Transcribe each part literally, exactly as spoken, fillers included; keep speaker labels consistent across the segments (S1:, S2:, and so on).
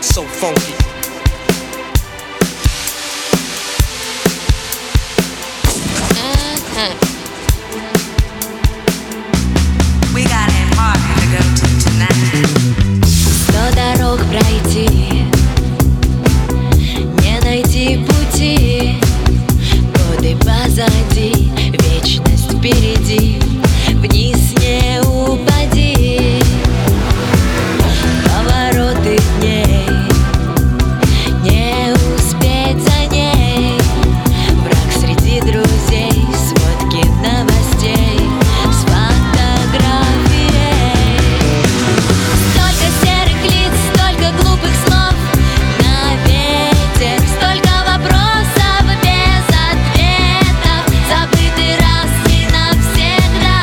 S1: so funky.
S2: We got a party to go to tonight.
S3: Сто дорог пройти, не найти пути. Годы позади, вечность впереди. Вниз не упади. Повороты дней, не успеть за ней. Враг среди друзей, сводки новостей с фотографией. Столько серых лиц, столько глупых слов на ветер, столько вопросов без ответов, забыты раз и навсегда.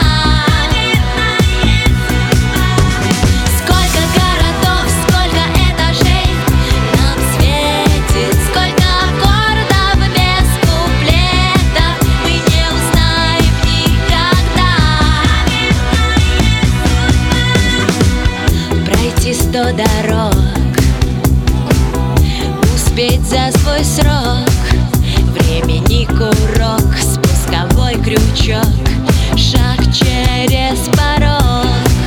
S3: Сколько городов, сколько этажей нам светит, сколько аккордов без куплетов мы не узнаем никогда. Пройти сто дорог, успеть за свой срок. Времени курок, спусковой крючок, шаг через порог.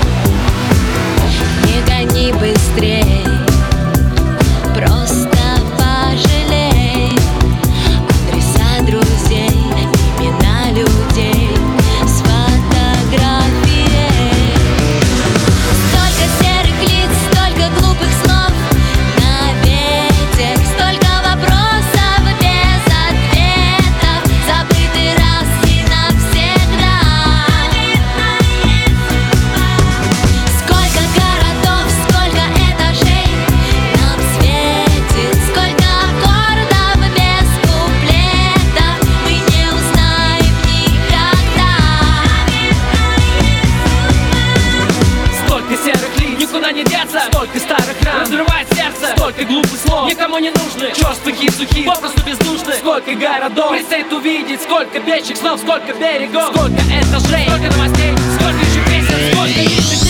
S3: Не гони быстрей, просто пожалей. Адреса друзей, имена людей с фотографией. Столько серых лиц, столько глупых слов на ветер, столько вопросов без ответов, забыты раз и навсегда. Сколько городов, сколько этажей нам светит, сколько аккордов без куплетов мы не узнаем никогда.
S4: Столько серых лиц, никуда не деться. Столько старых ран, разрывает сердце. Столько глупых слов, никому не нужны. Черствых и сухих, попросту бездушных. Сколько городов предстоит увидеть. Сколько печек снов, сколько берегов. Сколько этажей, сколько новостей, сколько еще песен, сколько языков.